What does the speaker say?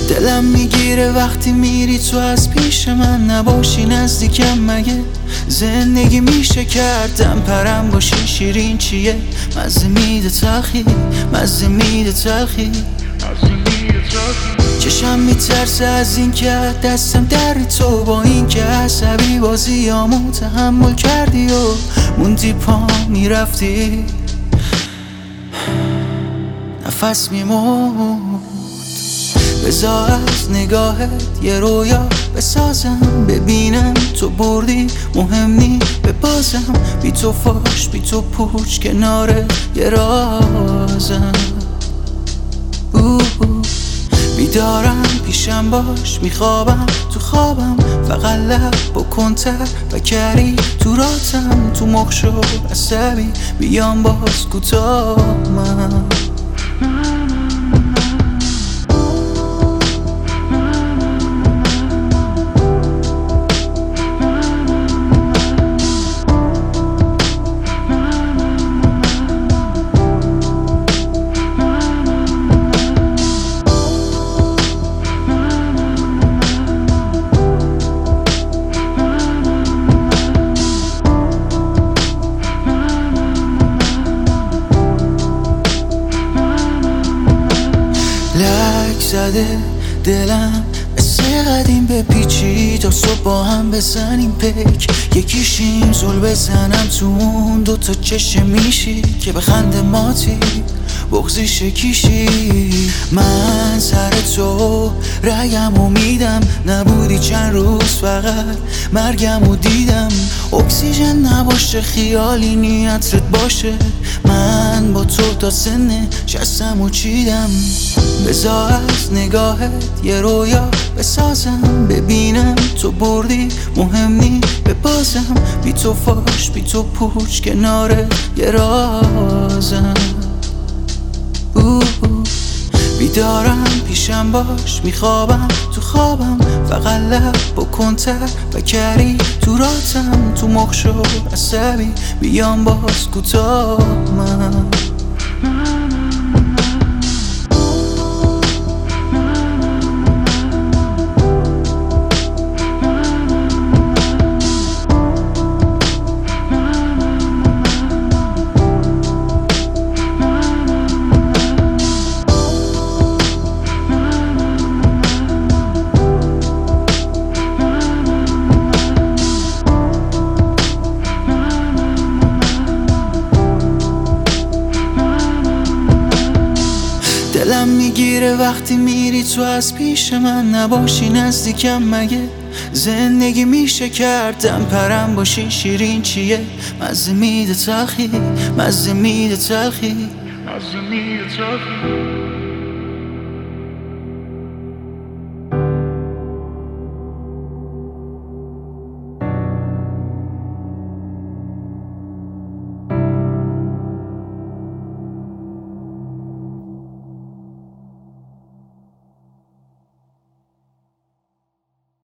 دلم میگیره وقتی میری تو از پیش من نباشی نزدیکم. مگه زندگی میشه کردم پرم باشی شیرین چیه؟ مزه میده تلخی، مزه میده تلخی. چشم میترسه از این که دستم در تو، با این که عصبی بازیامو تحمل کردی و موندی پا میرفتی نفس میموند. بذار از نگاهت یه رویا بسازم، ببینم تو بردی مهم نی ببازم. بی تو فاش بی تو پوچ کنار یه رازم. بیدارم پیشم باش، میخوابم تو خوابم، فقط لب بکن تر و کری تو راتم. تو مخ شو عصبی بیام باز کوتاه من. لک زده دلم مثل قدیم به پیچی، تا صبح با هم بزنیم پیک. یکیشیم زل بزنم تو اون دوتا چشم میشی که به خنده ماتی بغضی شکیشی. من سر تو رگمو میدم، نبودی چند روز فقط مرگمو دیدم. اکسیژن نباشه خیالی نیتت باشه، من با تو تا سن شستمو چیدم. بذار از نگاهت یه رویا بسازم، ببینم تو بردی مهم نی ببازم. بی تو فاش بی تو پوچ کنار یه رازم. بیدارم پیشم باش، میخوابم تو خوابم، فقط لب بکن تر و کری تو راتم. تو مخ شو عصبی بیام باز کوتاه من. دلم میگیره وقتی میری تو از پیش من نباشی نزدیکم. مگه زندگی میشه کردم پرم باشی شیرین چیه؟ مزه میده تلخی، مزه میده تلخی، مزه میده تلخی.